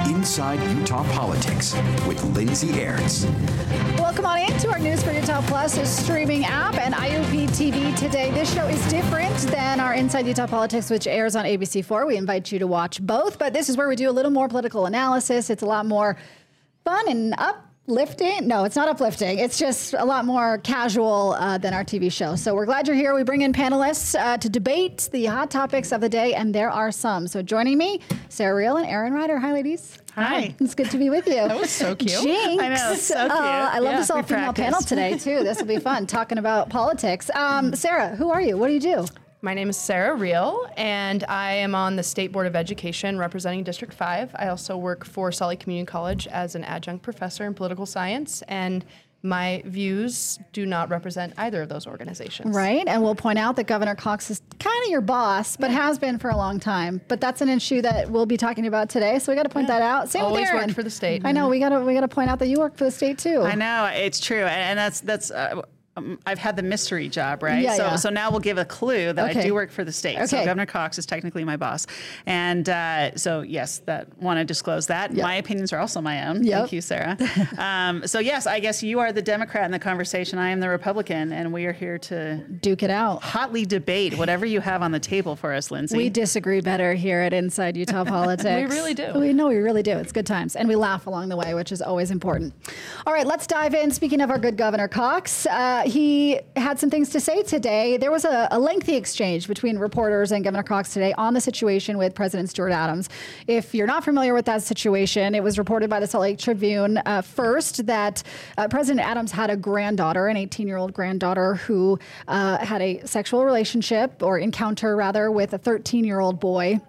Inside Utah Politics with Lindsay Aerts. Welcome on into our News for Utah Plus streaming app and IUP TV today. This show is different than our Inside Utah Politics, which airs on ABC4. We invite you to watch both, but this is where we do a little more political analysis. It's a lot more fun and uplifting. No, it's not uplifting. It's just a lot more casual than our TV show. So we're glad you're here. We bring in panelists to debate the hot topics of the day, and there are some. So joining me, Sarah Real and Erin Ryder. Hi, ladies. Hi. It's good to be with you. That was so cute. Jinx. I know, it's so cute. I love this all-female panel today, too. This will be fun, talking about politics. Sarah, who are you? What do you do? My name is Sarah Real, and I am on the State Board of Education representing District 5. I also work for Salt Lake Community College as an adjunct professor in political science, and my views do not represent either of those organizations. Right, and we'll point out that Governor Cox is kind of your boss, but has been for a long time. But that's an issue that we'll be talking about today, so we got to point that out. Same Always with Erin. worked for the state. I know, we got to point out that you work for the state too. I know, it's true, and that's. I've had the mystery job, right? Yeah, So now we'll give a clue that Okay. I do work for the state. Okay. So Governor Cox is technically my boss. And so, yes, want to disclose that. Yep. My opinions are also my own. Yep. Thank you, Sarah. So, yes, I guess you are the Democrat in the conversation. I am the Republican, and we are here to Duke it out. hotly debate whatever you have on the table for us, Lindsay. We disagree better here at Inside Utah Politics. We really do. We really do. It's good times. And we laugh along the way, which is always important. All right, let's dive in. Speaking of our good Governor Cox, he had some things to say today. There was a lengthy exchange between reporters and Governor Cox today on the situation with President Stuart Adams. If you're not familiar with that situation, it was reported by the Salt Lake Tribune first that President Adams had a granddaughter, an 18-year-old granddaughter, who had a sexual relationship or encounter, rather, with a 13-year-old boy.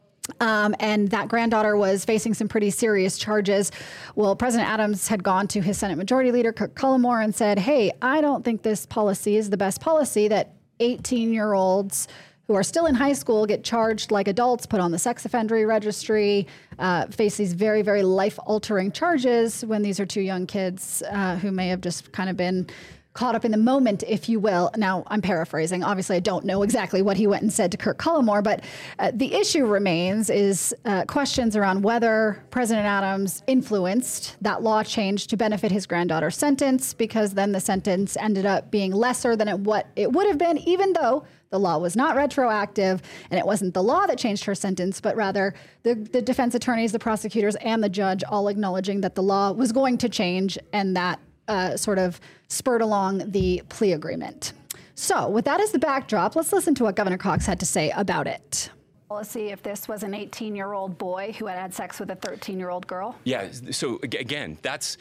And that granddaughter was facing some pretty serious charges. Well, President Adams had gone to his Senate Majority Leader, Kirk Cullimore, and said, hey, I don't think this policy is the best policy that 18-year-olds who are still in high school get charged like adults, put on the sex offender registry, face these very, very life-altering charges when these are two young kids who may have just kind of been caught up in the moment, if you will. Now, I'm paraphrasing. Obviously, I don't know exactly what he went and said to Kirk Cullimore, but the issue remains is questions around whether President Adams influenced that law change to benefit his granddaughter's sentence, because then the sentence ended up being lesser than what it would have been, even though the law was not retroactive, and it wasn't the law that changed her sentence, but rather the defense attorneys, the prosecutors, and the judge all acknowledging that the law was going to change, and that sort of spurred along the plea agreement. So with that as the backdrop, let's listen to what Governor Cox had to say about it. Let's see if this was an 18-year-old boy who had sex with a 13-year-old girl. Yeah, so again, that's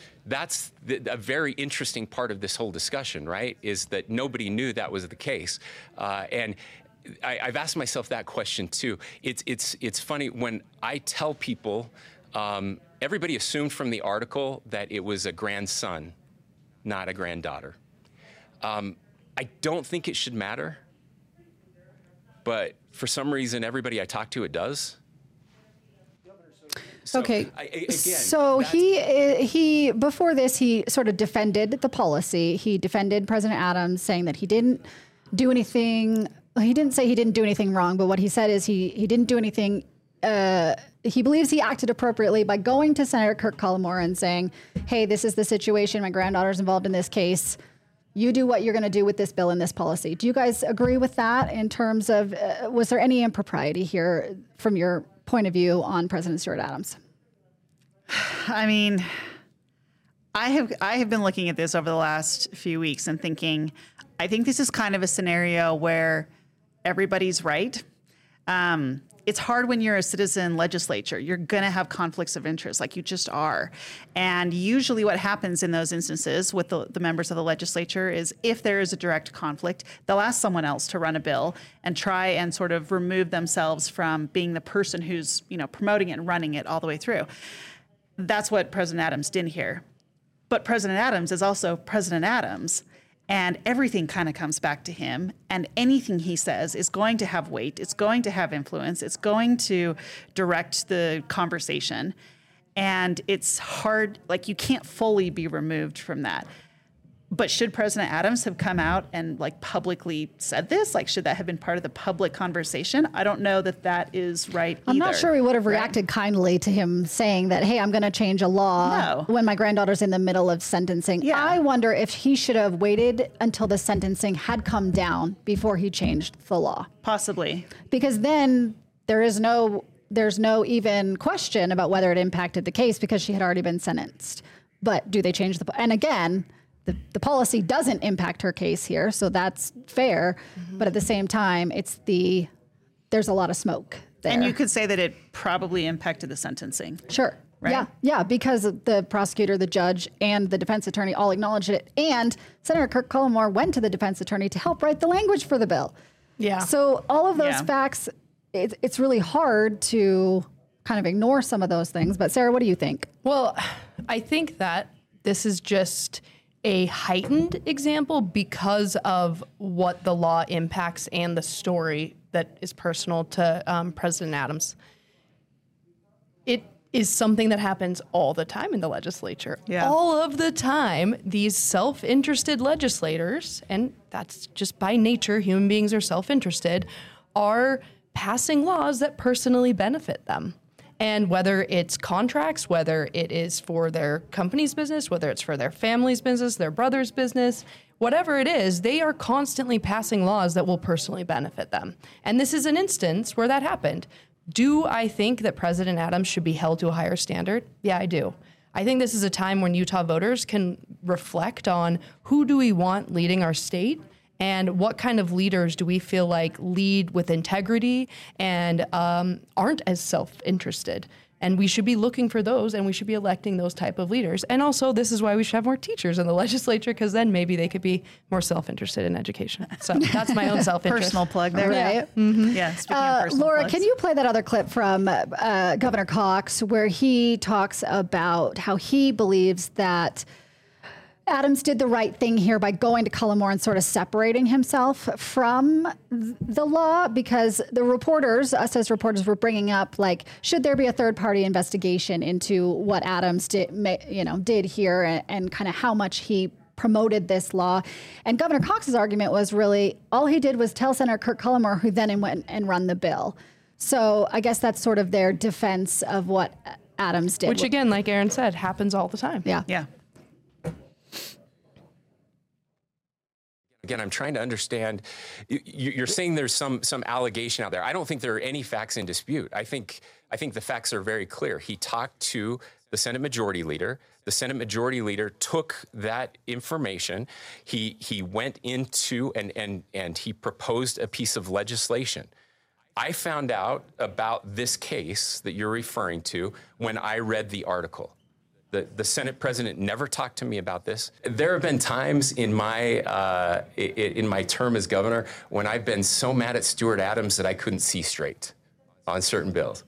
a very interesting part of this whole discussion, right, is that nobody knew that was the case. And I've asked myself that question too. It's funny when I tell people, everybody assumed from the article that it was a grandson, not a granddaughter. I don't think it should matter, but for some reason, everybody I talk to, it does. So, okay. Again, so he before this, he sort of defended the policy. He defended President Adams, saying that he didn't do anything. He didn't say he didn't do anything wrong, but what he said is he didn't do anything. He believes he acted appropriately by going to Senator Kirk Cullimore and saying, hey, this is the situation. My granddaughter's involved in this case. You do what you're going to do with this bill and this policy. Do you guys agree with that in terms of, was there any impropriety here from your point of view on President Stuart Adams? I mean, I have been looking at this over the last few weeks and thinking, I think this is kind of a scenario where everybody's right. It's hard when you're a citizen legislature. You're going to have conflicts of interest, like you just are. And usually what happens in those instances with the members of the legislature is if there is a direct conflict, they'll ask someone else to run a bill and try and sort of remove themselves from being the person who's, promoting it and running it all the way through. That's what President Adams did here. But President Adams is also President Adams. And everything kind of comes back to him, and anything he says is going to have weight. It's going to have influence. It's going to direct the conversation. And it's hard, like you can't fully be removed from that. But should President Adams have come out and like publicly said this? Like, should that have been part of the public conversation? I don't know that that is right I'm either, not sure we would have right? reacted kindly to him saying that, hey, I'm going to change a law when my granddaughter's in the middle of sentencing. Yeah. I wonder if he should have waited until the sentencing had come down before he changed the law. Possibly. Because then there's no even question about whether it impacted the case because she had already been sentenced. But do they change and again, the policy doesn't impact her case here, so that's fair. Mm-hmm. But at the same time, there's a lot of smoke there. And you could say that it probably impacted the sentencing. Sure. Right? Yeah, because the prosecutor, the judge, and the defense attorney all acknowledged it. And Senator Kirk Cullimore went to the defense attorney to help write the language for the bill. Yeah. So all of those facts, it's really hard to kind of ignore some of those things. But Sarah, what do you think? Well, I think that this is just a heightened example because of what the law impacts and the story that is personal to President Adams. It is something that happens all the time in the legislature. Yeah. All of the time, these self-interested legislators, and that's just by nature, human beings are self-interested, are passing laws that personally benefit them. And whether it's contracts, whether it is for their company's business, whether it's for their family's business, their brother's business, whatever it is, they are constantly passing laws that will personally benefit them. And this is an instance where that happened. Do I think that President Adams should be held to a higher standard? Yeah, I do. I think this is a time when Utah voters can reflect on who do we want leading our state and what kind of leaders do we feel like lead with integrity and aren't as self-interested. And we should be looking for those, and we should be electing those type of leaders. And also, this is why we should have more teachers in the legislature, because then maybe they could be more self-interested in education. So that's my own self-interest. Personal plug there. Right. Mm-hmm. Yeah. Speaking of personal Laura, plugs. can you play that other clip from Governor Cox where he talks about how he believes that Adams did the right thing here by going to Cullimore and sort of separating himself from the law, because the reporters, us as reporters, were bringing up, like, should there be a third-party investigation into what Adams did here and kind of how much he promoted this law. And Governor Cox's argument was really all he did was tell Senator Kirk Cullimore, who then went and run the bill. So I guess that's sort of their defense of what Adams did. Which, again, like Aaron said, happens all the time. Yeah. Yeah. Again, I'm trying to understand. You're saying there's some allegation out there. I don't think there are any facts in dispute. I think the facts are very clear. He talked to the Senate Majority Leader. The Senate Majority Leader took that information. He went into and he proposed a piece of legislation. I found out about this case that you're referring to when I read the article. The Senate president never talked to me about this. There have been times in my term as governor when I've been so mad at Stuart Adams that I couldn't see straight on certain bills.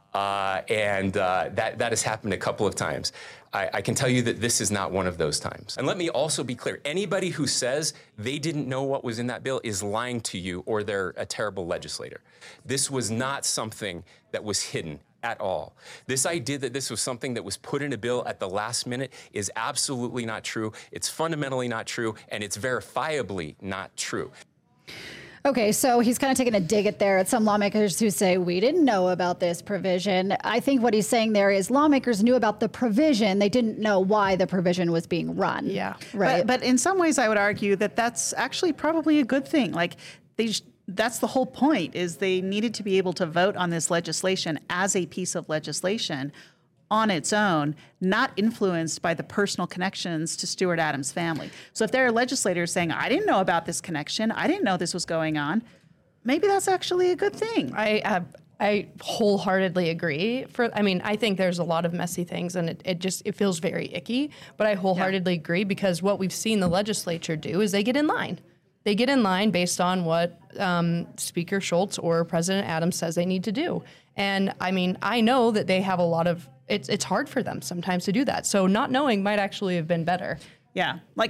And that has happened a couple of times. I can tell you that this is not one of those times. And let me also be clear. Anybody who says they didn't know what was in that bill is lying to you, or they're a terrible legislator. This was not something that was hidden at all. This idea that this was something that was put in a bill at the last minute is absolutely not true. It's fundamentally not true, and it's verifiably not true. Okay, so he's kind of taking a dig at some lawmakers who say, we didn't know about this provision. I think what he's saying there is lawmakers knew about the provision. They didn't know why the provision was being run. Yeah. Right. But in some ways, I would argue that that's actually probably a good thing. Like, that's the whole point, is they needed to be able to vote on this legislation as a piece of legislation on its own, not influenced by the personal connections to Stuart Adams' family. So if there are legislators saying, I didn't know about this connection, I didn't know this was going on, maybe that's actually a good thing. I wholeheartedly agree. I think there's a lot of messy things, and it feels very icky, but I wholeheartedly agree, because what we've seen the legislature do is they get in line. They get in line based on what Speaker Schultz or President Adams says they need to do. And I know that they have a lot of, it's hard for them sometimes to do that. So not knowing might actually have been better. Yeah. Like,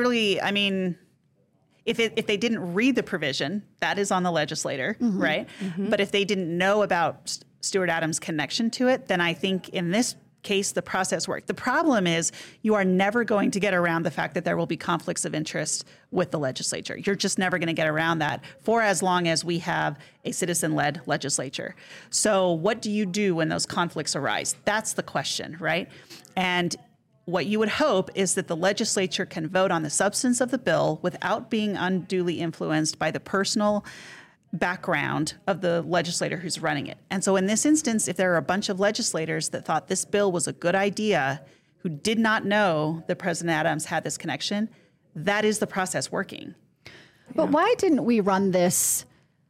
if they didn't read the provision, that is on the legislator, right? Mm-hmm. But if they didn't know about Stuart Adams' connection to it, then I think in this case, the process worked. The problem is you are never going to get around the fact that there will be conflicts of interest with the legislature. You're just never going to get around that for as long as we have a citizen-led legislature. So what do you do when those conflicts arise? That's the question, right? And what you would hope is that the legislature can vote on the substance of the bill without being unduly influenced by the personal background of the legislator who's running it. And so in this instance, if there are a bunch of legislators that thought this bill was a good idea, who did not know that President Adams had this connection, that is the process working. But why didn't we run this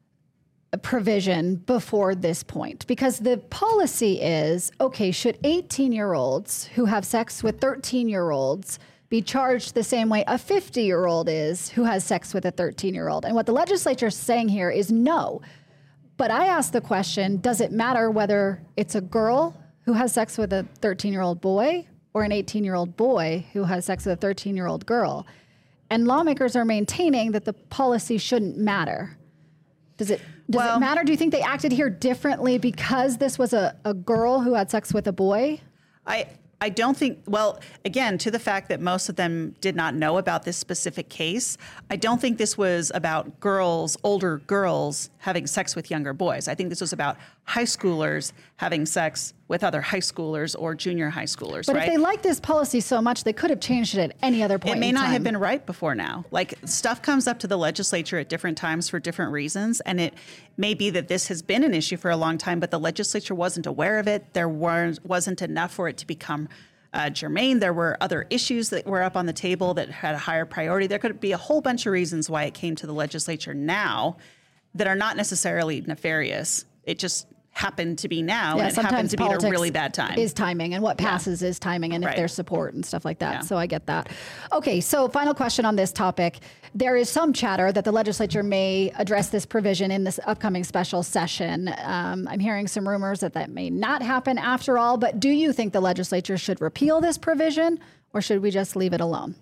provision before this point? Because the policy is, okay, should 18-year-olds who have sex with 13-year-olds be charged the same way a 50-year-old is who has sex with a 13-year-old? And what the legislature is saying here is no. But I ask the question, does it matter whether it's a girl who has sex with a 13-year-old boy or an 18-year-old boy who has sex with a 13-year-old girl? And lawmakers are maintaining that the policy shouldn't matter. Does it matter? Do you think they acted here differently because this was a girl who had sex with a boy? I don't think, well, again, to the fact that most of them did not know about this specific case, I don't think this was about girls, older girls, having sex with younger boys. I think this was about high schoolers having sex with other high schoolers or junior high schoolers, But right? if they like this policy so much, they could have changed it at any other point in time. It may not have been right before now. Like, stuff comes up to the legislature at different times for different reasons, and it may be that this has been an issue for a long time, but the legislature wasn't aware of it. There wasn't enough for it to become germane. There were other issues that were up on the table that had a higher priority. There could be a whole bunch of reasons why it came to the legislature now that are not necessarily nefarious. It just happened to be now, and it happened to be at a really bad time. Is timing, and what passes is timing, and if there's support and stuff like that. Yeah. So I get that. Okay, so final question on this topic. There is some chatter that the legislature may address this provision in this upcoming special session. I'm hearing some rumors that may not happen after all, but do you think the legislature should repeal this provision, or should we just leave it alone?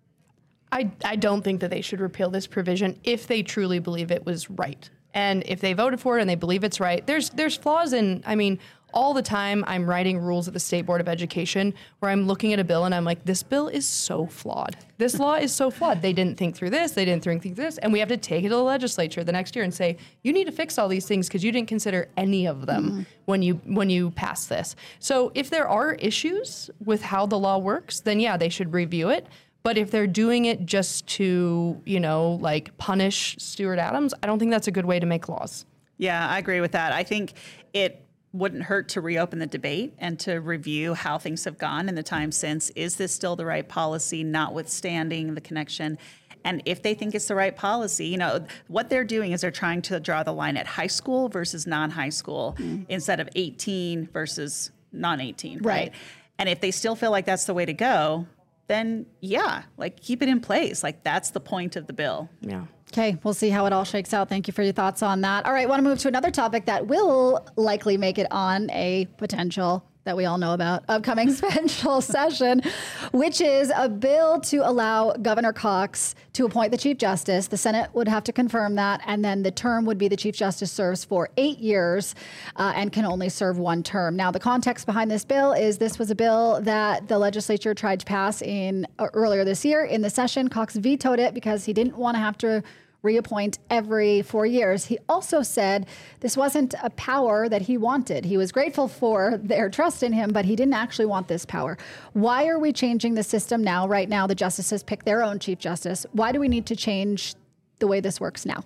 I don't think that they should repeal this provision if they truly believe it was right. And if they voted for it and they believe it's right, there's flaws in, I mean, all the time I'm writing rules at the State Board of Education where I'm looking at a bill and I'm like, this bill is so flawed. This law is so flawed. They didn't think through this. They didn't think through this. And we have to take it to the legislature the next year and say, you need to fix all these things because you didn't consider any of them when you pass this. So if there are issues with how the law works, then yeah, they should review it. But if they're doing it just to, like punish Stuart Adams, I don't think that's a good way to make laws. Yeah, I agree with that. I think it wouldn't hurt to reopen the debate and to review how things have gone in the time since. Is this still the right policy, notwithstanding the connection? And if they think it's the right policy, what they're doing is they're trying to draw the line at high school versus non-high school instead of 18 versus non-18, right? And if they still feel like that's the way to go, then yeah, keep it in place. That's the point of the bill. Yeah. Okay, we'll see how it all shakes out. Thank you for your thoughts on that. All right, want to move to another topic that will likely make it on a potential that we all know about upcoming special session, which is a bill to allow Governor Cox to appoint the Chief Justice. The Senate would have to confirm that, and then the term would be the Chief Justice serves for 8 years and can only serve one term. Now, the context behind this bill is this was a bill that the legislature tried to pass earlier this year in the session. Cox vetoed it because he didn't want to have to reappoint every 4 years. He also said this wasn't a power that he wanted. He was grateful for their trust in him, but he didn't actually want this power. Why are we changing the system now? Right now, the justices pick their own Chief Justice. Why do we need to change the way this works now?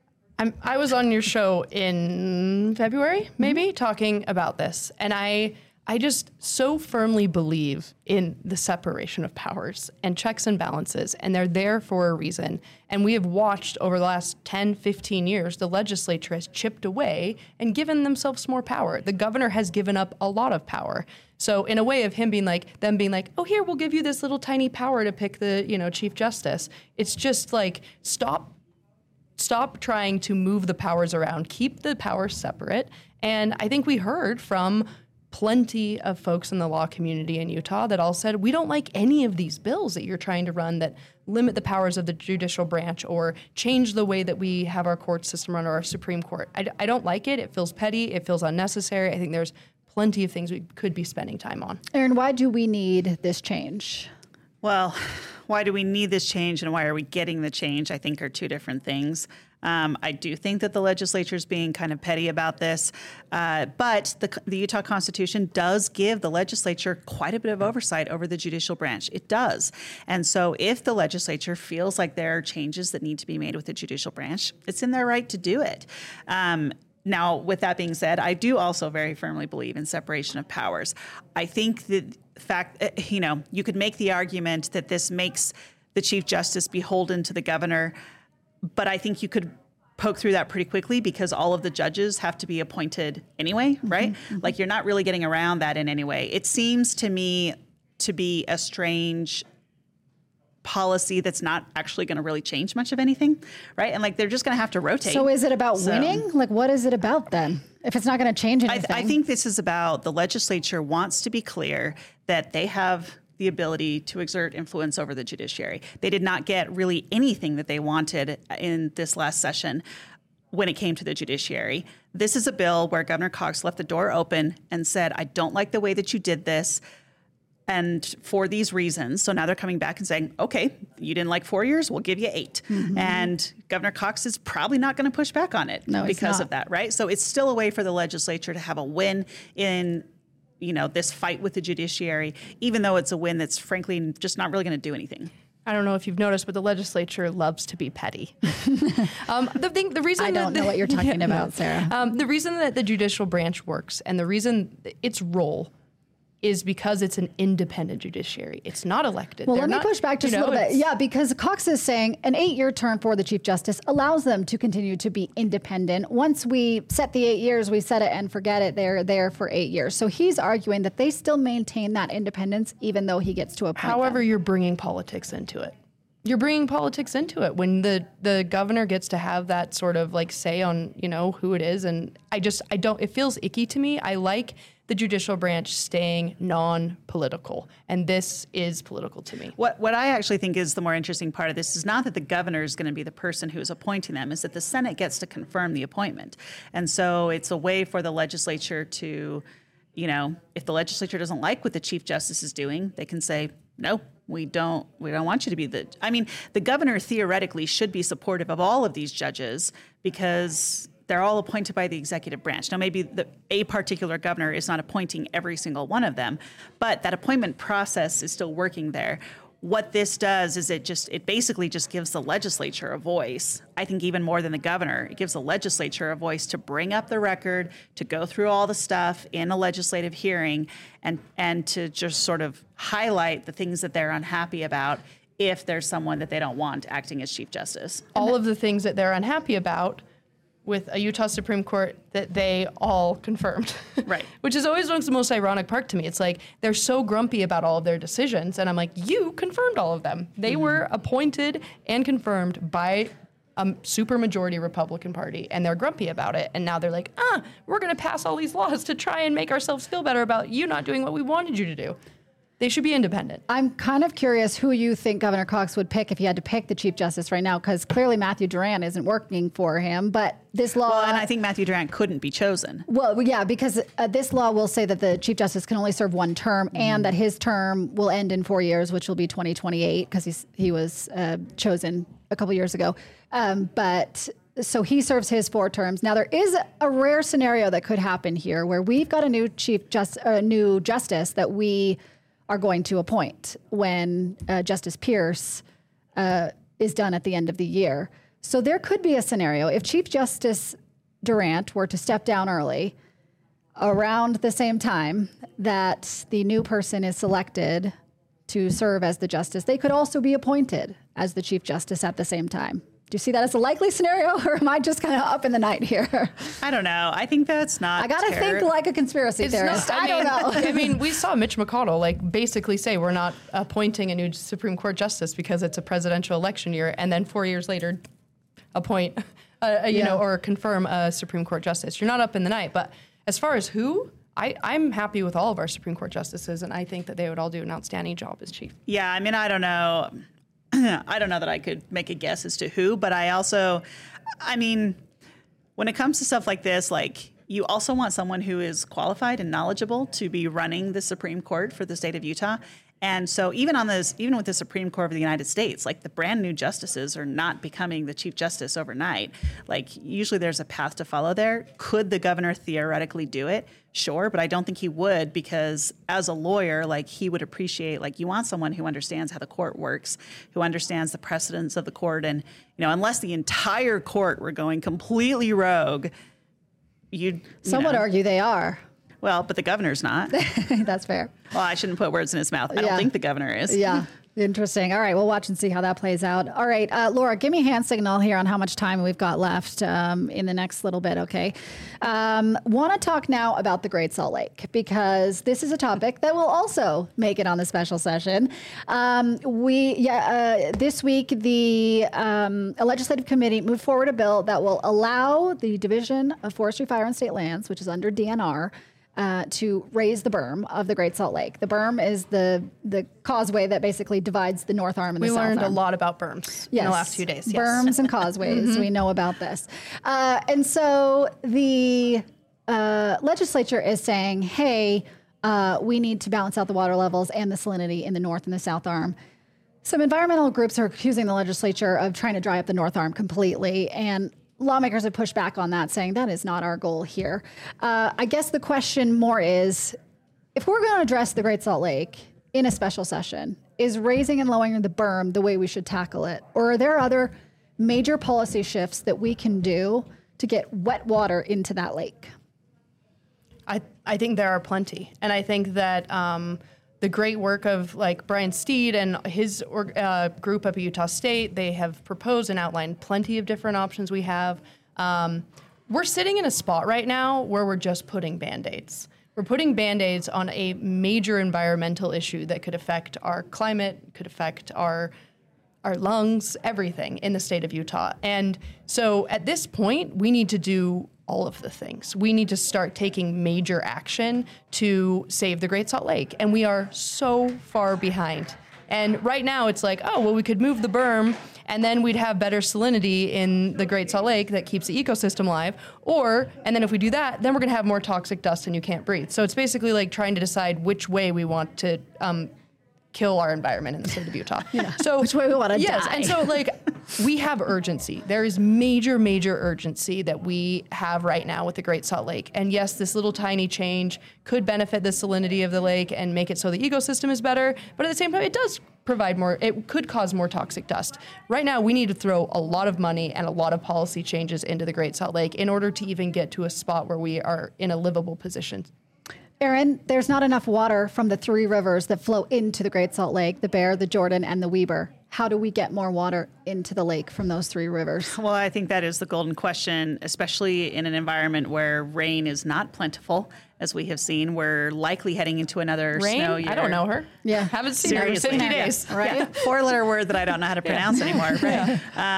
I was on your show in February, maybe, talking about this. And I just so firmly believe in the separation of powers and checks and balances, and they're there for a reason. And we have watched over the last 10, 15 years, the legislature has chipped away and given themselves more power. The governor has given up a lot of power. So in a way of them being like, oh, here, we'll give you this little tiny power to pick the, Chief Justice. It's just like, stop trying to move the powers around, keep the powers separate. And I think we heard from plenty of folks in the law community in Utah that all said, we don't like any of these bills that you're trying to run that limit the powers of the judicial branch or change the way that we have our court system run or our Supreme Court. I don't like it. It feels petty. It feels unnecessary. I think there's plenty of things we could be spending time on. Erin, why do we need this change? Well, why do we need this change and why are we getting the change, I think, are two different things. I do think that the legislature is being kind of petty about this, but the Utah Constitution does give the legislature quite a bit of oversight over the judicial branch. It does. And so if the legislature feels like there are changes that need to be made with the judicial branch, it's in their right to do it. Now, with that being said, I do also very firmly believe in separation of powers. I think that you could make the argument that this makes the Chief Justice beholden to the governor, but I think you could poke through that pretty quickly because all of the judges have to be appointed anyway, right? Mm-hmm. Like you're not really getting around that in any way. It seems to me to be a strange policy that's not actually going to really change much of anything, right? And like they're just going to have to rotate. So is it about winning? Like what is it about then? If it's not going to change anything? I think this is about the legislature wants to be clear that they have the ability to exert influence over the judiciary. They did not get really anything that they wanted in this last session when it came to the judiciary. This is a bill where Governor Cox left the door open and said, I don't like the way that you did this. And for these reasons, so now they're coming back and saying, okay, you didn't like 4 years, we'll give you 8. Mm-hmm. And Governor Cox is probably not going to push back on it because of that, right? So it's still a way for the legislature to have a win in, this fight with the judiciary, even though it's a win that's frankly just not really going to do anything. I don't know if you've noticed, but the legislature loves to be petty. The reason I don't know what you're talking about, Sarah. The reason that the judicial branch works and the reason its role is because it's an independent judiciary. It's not elected. Well, let me push back just a little bit. Yeah, because Cox is saying an 8-year term for the Chief Justice allows them to continue to be independent. Once we set the 8 years, we set it and forget it. They're there for 8 years. So he's arguing that they still maintain that independence even though he gets to appoint However, them. You're bringing politics into it. You're bringing politics into it when the governor gets to have that sort of like say on, who it is. And it feels icky to me. I like the judicial branch staying non-political. And this is political to me. What I actually think is the more interesting part of this is not that the governor is going to be the person who is appointing them, is that the Senate gets to confirm the appointment. And so it's a way for the legislature to, if the legislature doesn't like what the Chief Justice is doing, they can say, no, we don't want you to be the governor theoretically should be supportive of all of these judges because they're all appointed by the executive branch. Now, maybe a particular governor is not appointing every single one of them, but that appointment process is still working there. What this does is it basically just gives the legislature a voice. I think even more than the governor, it gives the legislature a voice to bring up the record, to go through all the stuff in a legislative hearing, and to just sort of highlight the things that they're unhappy about if there's someone that they don't want acting as Chief Justice. All of the things that they're unhappy about with a Utah Supreme Court that they all confirmed. Right. Which is always the most ironic part to me. It's like they're so grumpy about all of their decisions. And I'm like, you confirmed all of them. They were appointed and confirmed by a supermajority Republican Party, and they're grumpy about it. And now they're like, we're going to pass all these laws to try and make ourselves feel better about you not doing what we wanted you to do. They should be independent. I'm kind of curious who you think Governor Cox would pick if he had to pick the Chief Justice right now, because clearly Matthew Durant isn't working for him. But this law... Well, and I think Matthew Durant couldn't be chosen. Well, yeah, because this law will say that the Chief Justice can only serve one term and that his term will end in 4 years, which will be 2028, because he was chosen a couple years ago. So he serves his 4 terms. Now, there is a rare scenario that could happen here where we've got a new new justice that we are going to appoint when Justice Pierce is done at the end of the year. So there could be a scenario if Chief Justice Durant were to step down early around the same time that the new person is selected to serve as the justice, they could also be appointed as the Chief Justice at the same time. Do you see that as a likely scenario, or am I just kind of up in the night here? I don't know. I think that's not. I got to think like a conspiracy theorist. I don't know. I mean, we saw Mitch McConnell basically say we're not appointing a new Supreme Court justice because it's a presidential election year, and then 4 years later, appoint, or confirm a Supreme Court justice. You're not up in the night. But as far as who, I'm happy with all of our Supreme Court justices, and I think that they would all do an outstanding job as chief. Yeah, I mean, I don't know. I don't know that I could make a guess as to who, but when it comes to stuff like this, you also want someone who is qualified and knowledgeable to be running the Supreme Court for the state of Utah. And so even with the Supreme Court of the United States, like the brand new justices are not becoming the Chief Justice overnight. Like usually there's a path to follow there. Could the governor theoretically do it? Sure, but I don't think he would, because as a lawyer, like he would appreciate, like you want someone who understands how the court works, who understands the precedents of the court. And, unless the entire court were going completely rogue, Some would argue they are. Well, but the governor's not. That's fair. Well, I shouldn't put words in his mouth. I don't think the governor is. Yeah. Interesting. All right. We'll watch and see how that plays out. All right. Laura, give me a hand signal here on how much time we've got left in the next little bit. Okay. Want to talk now about the Great Salt Lake, because this is a topic that will also make it on the special session. This week, the legislative committee moved forward a bill that will allow the Division of Forestry, Fire, and State Lands, which is under DNR, to raise the berm of the Great Salt Lake. The berm is the causeway that basically divides the north arm and the south arm. We learned a lot about berms in the last few days. Yes. Berms and causeways. We know about this. And so the legislature is saying, hey, we need to balance out the water levels and the salinity in the north and the south arm. Some environmental groups are accusing the legislature of trying to dry up the north arm completely, and lawmakers have pushed back on that, saying that is not our goal here. I guess the question more is, if we're going to address the Great Salt Lake in a special session, is raising and lowering the berm the way we should tackle it? Or are there other major policy shifts that we can do to get wet water into that lake? I think there are plenty. And I think that the great work of like Brian Steed and his group up at Utah State, they have proposed and outlined plenty of different options we have. We're sitting in a spot right now where we're just putting Band-Aids. We're putting Band-Aids on a major environmental issue that could affect our climate, could affect our lungs, everything in the state of Utah. And so at this point, we need to do all of the things. We need to start taking major action to save the Great Salt Lake. And we are so far behind. And right now it's like, oh, well, we could move the berm and then we'd have better salinity in the Great Salt Lake that keeps the ecosystem alive. And then if we do that, then we're gonna have more toxic dust and you can't breathe. So it's basically like trying to decide which way we want to kill our environment in the state of Utah. So which way we want to die. Yes, and so like we have urgency. There is major urgency that we have right now with the Great Salt Lake. And yes, this little tiny change could benefit the salinity of the lake and make it so the ecosystem is better. But at the same time, it does provide more, it could cause more toxic dust. Right now, we need to throw a lot of money and a lot of policy changes into the Great Salt Lake in order to even get to a spot where we are in a livable position. Erin, there's not enough water from the three rivers that flow into the Great Salt Lake, the Bear, the Jordan, and the Weber. How do we get more water into the lake from those three rivers? Well, I think that is the golden question, especially in an environment where rain is not plentiful, as we have seen. We're likely heading into another snow year. I don't know her. Yeah. Haven't seen her in 50 days. Right? Yeah. Four-letter word that I don't know how to pronounce anymore. Right.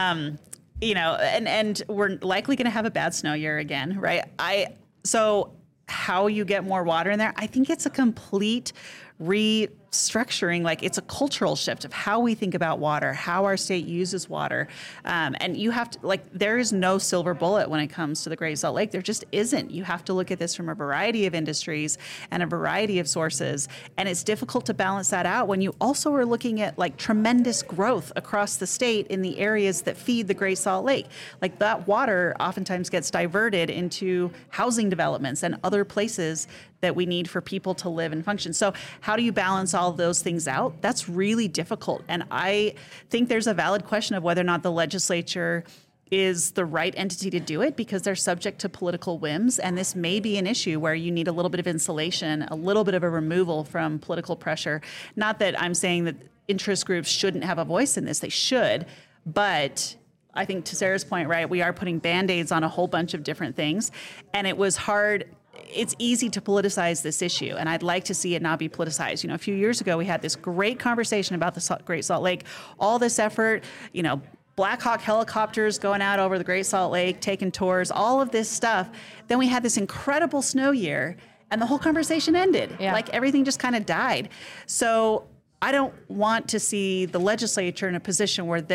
And we're likely going to have a bad snow year again, right? So how you get more water in there, I think it's a complete restructuring. Like it's a cultural shift of how we think about water, how our state uses water. And you have to, like, there is no silver bullet when it comes to the Great Salt Lake. There just isn't. You have to look at this from a variety of industries and a variety of sources. And it's difficult to balance that out when you also are looking at like tremendous growth across the state in the areas that feed the Great Salt Lake. Like that water oftentimes gets diverted into housing developments and other places that we need for people to live and function. So how do you balance all of those things out? That's really difficult. And I think there's a valid question of whether or not the legislature is the right entity to do it, because they're subject to political whims. And this may be an issue where you need a little bit of insulation, a little bit of a removal from political pressure. Not that I'm saying that interest groups shouldn't have a voice in this, they should, but I think to Sarah's point, right, we are putting Band-Aids on a whole bunch of different things. And it was hard. It's easy to politicize this issue, and I'd like to see it not be politicized. A few years ago, we had this great conversation about the Great Salt Lake, all this effort, Black Hawk helicopters going out over the Great Salt Lake, taking tours, all of this stuff. Then we had this incredible snow year, and the whole conversation ended. Yeah. Like everything just kind of died. So I don't want to see the legislature in a position where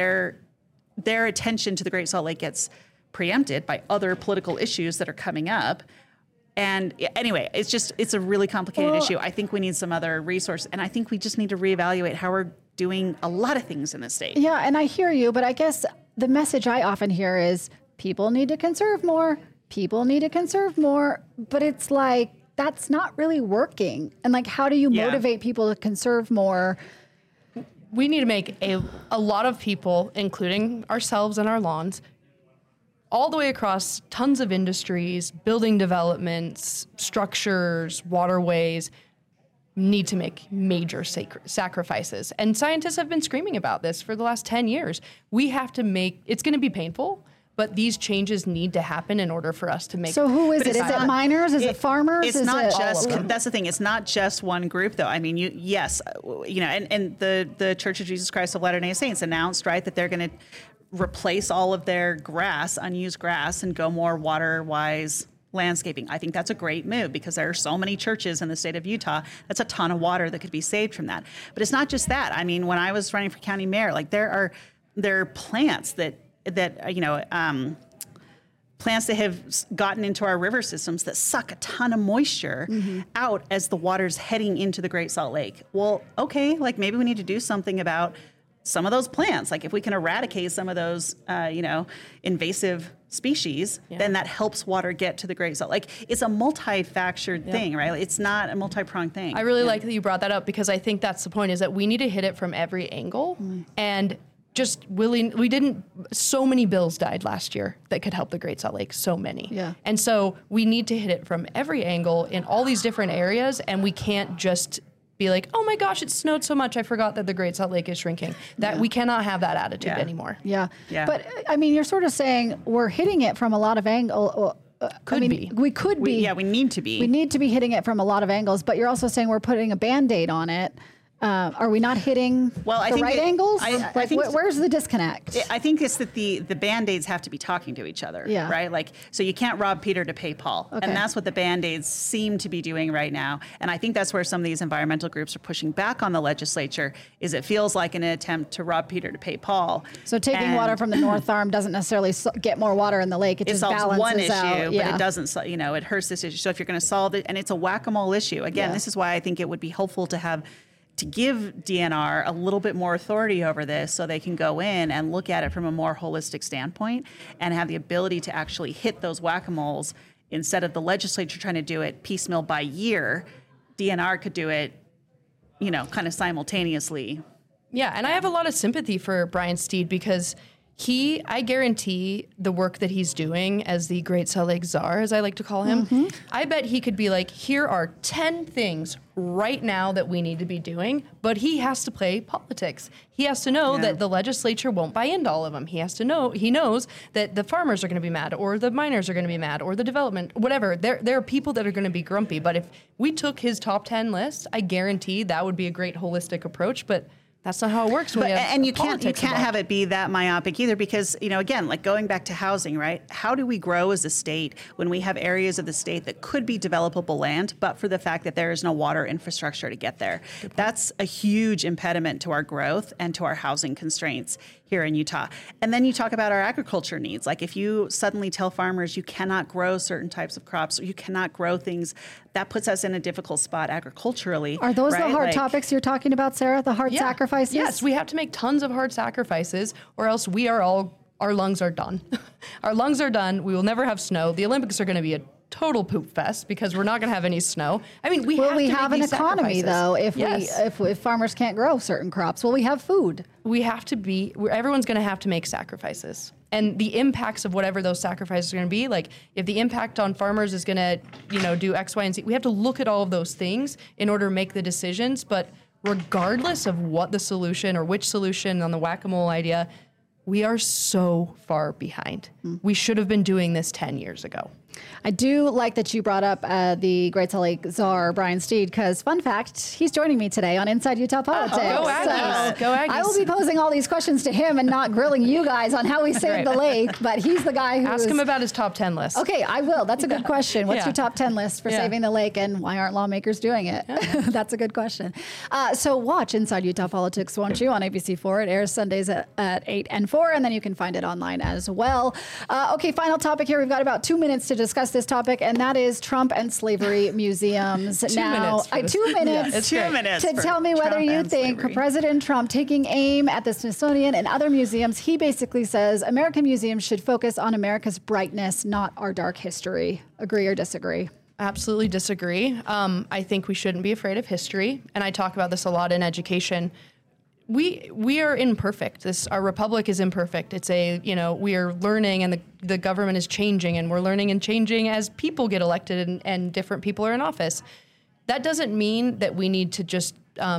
their attention to the Great Salt Lake gets preempted by other political issues that are coming up. And anyway, it's a really complicated issue. I think we need some other resource, and I think we just need to reevaluate how we're doing a lot of things in the state. Yeah, and I hear you, but I guess the message I often hear is people need to conserve more. People need to conserve more. But it's like, that's not really working. And like, how do you motivate people to conserve more? We need to make a lot of people, including ourselves and our lawns, all the way across tons of industries, building developments, structures, waterways, need to make major sacrifices. And scientists have been screaming about this for the last 10 years. We have to it's going to be painful, but these changes need to happen in order for us to make. So who is it? Is it miners? Is it farmers? It's not just, that's the thing. It's not just one group though. I mean, and the Church of Jesus Christ of Latter-day Saints announced, right, that they're going to replace all of their grass, unused grass, and go more water-wise landscaping. I think that's a great move because there are so many churches in the state of Utah. That's a ton of water that could be saved from that. But it's not just that. I mean, when I was running for county mayor, like there are plants that plants that have gotten into our river systems that suck a ton of moisture out as the water's heading into the Great Salt Lake. Well, okay, like maybe we need to do something about some of those plants. Like if we can eradicate some of those, invasive species, then that helps water get to the Great Salt. Like it's a multifactored thing, right? It's not a multi-pronged thing. I really like that you brought that up because I think that's the point, is that we need to hit it from every angle. And just so many bills died last year that could help the Great Salt Lake, so many. Yeah. And so we need to hit it from every angle in all these different areas, and we can't just be like, oh my gosh, it snowed so much, I forgot that the Great Salt Lake is shrinking. We cannot have that attitude anymore. Yeah. But I mean, you're sort of saying we're hitting it from a lot of angles. We need to be. We need to be hitting it from a lot of angles, but you're also saying we're putting a Band-Aid on it. Are we not hitting the right angles? I think where's the disconnect? I think it's that the Band-Aids have to be talking to each other, right? Like, so you can't rob Peter to pay Paul. Okay. And that's what the Band-Aids seem to be doing right now. And I think that's where some of these environmental groups are pushing back on the legislature, is it feels like an attempt to rob Peter to pay Paul. So taking water from the North Arm doesn't necessarily get more water in the lake. It just balances one issue, out. But it doesn't, it hurts this issue. So if you're going to solve it, and it's a whack-a-mole issue. Again, this is why I think it would be helpful to give DNR a little bit more authority over this so they can go in and look at it from a more holistic standpoint and have the ability to actually hit those whack-a-moles instead of the legislature trying to do it piecemeal by year. DNR could do it, kind of simultaneously. Yeah, and I have a lot of sympathy for Brian Steed because I guarantee the work that he's doing as the Great Salt Lake Czar, as I like to call him, I bet he could be like, here are 10 things right now that we need to be doing, but he has to play politics. He has to know that the legislature won't buy into all of them. He knows that the farmers are going to be mad, or the miners are going to be mad, or the development, whatever. There are people that are going to be grumpy, but if we took his top 10 list, I guarantee that would be a great holistic approach, but that's not how it works. And you can't have it be that myopic either, because again, like going back to housing, right? How do we grow as a state when we have areas of the state that could be developable land, but for the fact that there is no water infrastructure to get there? That's a huge impediment to our growth and to our housing constraints here in Utah. And then you talk about our agriculture needs. Like if you suddenly tell farmers you cannot grow certain types of crops or you cannot grow things, that puts us in a difficult spot agriculturally. Are those the hard topics you're talking about, Sarah? The hard sacrifices? Yes, we have to make tons of hard sacrifices or else our lungs are done. Our lungs are done. We will never have snow. The Olympics are going to be a total poop fest because we're not going to have any snow. I mean, we have an economy though if farmers can't grow certain crops. Will we have food? Everyone's going to have to make sacrifices. And the impacts of whatever those sacrifices are going to be, like if the impact on farmers is going to, do X, Y, and Z, we have to look at all of those things in order to make the decisions. But regardless of what the solution or which solution on the whack-a-mole idea, we are so far behind. We should have been doing this 10 years ago. I do like that you brought up the Great Salt Lake Czar, Brian Steed, because fun fact, he's joining me today on Inside Utah Politics. Go Aggies. Go Aggies. I will be posing all these questions to him and not grilling you guys on how we saved the lake, but he's the guy who Ask him about his top 10 list. Okay, I will. That's a good question. What's your top 10 list for saving the lake, and why aren't lawmakers doing it? That's a good question. So watch Inside Utah Politics, won't you, on ABC4. It airs Sundays at 8 and 4, and then you can find it online as well. Okay, final topic here. We've got about 2 minutes to discuss this topic, and that is Trump and slavery museums. 2 minutes. 2 minutes. It's 2 great. minutes To for tell me whether Trump you and think slavery. President Trump taking aim at the Smithsonian and other museums, he basically says American museums should focus on America's brightness, not our dark history. Agree or disagree? Absolutely disagree. I think we shouldn't be afraid of history, and I talk about this a lot in education. We are imperfect. Our republic is imperfect. It's we are learning, and the government is changing, and we're learning and changing as people get elected and different people are in office. That doesn't mean that we need to just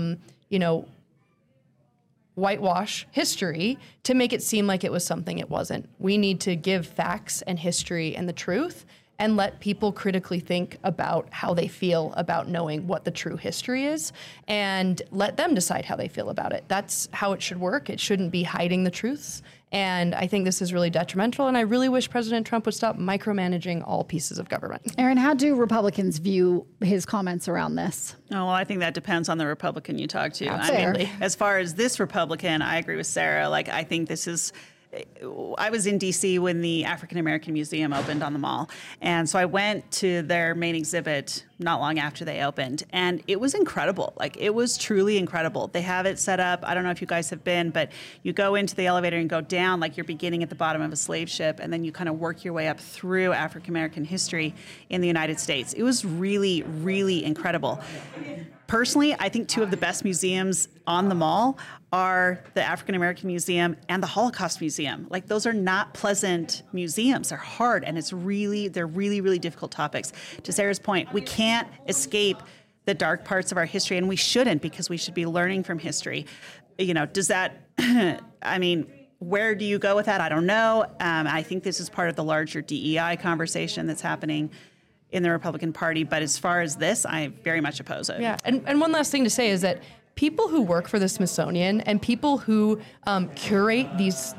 whitewash history to make it seem like it was something it wasn't. We need to give facts and history and the truth, and let people critically think about how they feel about knowing what the true history is, and let them decide how they feel about it. That's how it should work. It shouldn't be hiding the truths. And I think this is really detrimental, and I really wish President Trump would stop micromanaging all pieces of government. Aaron, how do Republicans view his comments around this? Oh, well, I think that depends on the Republican you talk to. Absolutely. I mean, as far as this Republican, I agree with Sarah. Like, I think this is... I was in D.C. when the African American Museum opened on the Mall. And so I went to their main exhibit not long after they opened. And it was incredible. Like, it was truly incredible. They have it set up. I don't know if you guys have been, but you go into the elevator and go down like you're beginning at the bottom of a slave ship. And then you kind of work your way up through African American history in the United States. It was really, really incredible. Personally, I think two of the best museums on the Mall are the African American Museum and the Holocaust Museum. Like, those are not pleasant museums. They're hard, and they're really, really difficult topics. To Sarah's point, we can't escape the dark parts of our history, and we shouldn't, because we should be learning from history. Does that, I mean, where do you go with that? I don't know. I think this is part of the larger DEI conversation that's happening in the Republican Party. But as far as this, I very much oppose it. Yeah, and one last thing to say is that people who work for the Smithsonian and people who curate these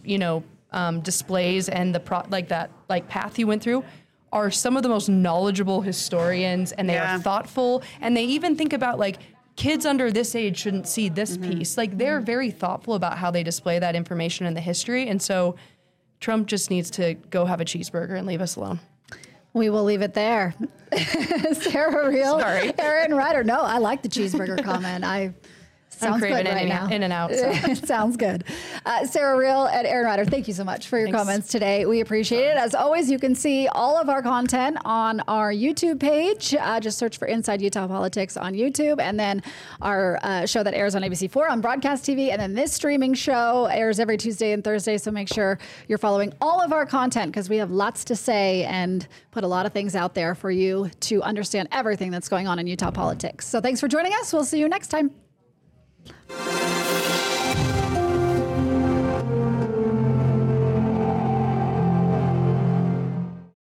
displays and the path you went through are some of the most knowledgeable historians, and they are thoughtful, and they even think about, like, kids under this age shouldn't see this piece. Like, they're very thoughtful about how they display that information and the history. And so Trump just needs to go have a cheeseburger and leave us alone. We will leave it there. Sarah Reel, Sorry. Aaron Ryder. No, I like the cheeseburger comment. Sounds good right now. In and out. So. It sounds good. Sarah Reel and Aaron Ryder, thank you so much for your comments today. We appreciate it. As always, you can see all of our content on our YouTube page. Just search for Inside Utah Politics on YouTube. And then our show that airs on ABC4 on Broadcast TV. And then this streaming show airs every Tuesday and Thursday. So make sure you're following all of our content, because we have lots to say and put a lot of things out there for you to understand everything that's going on in Utah politics. So thanks for joining us. We'll see you next time.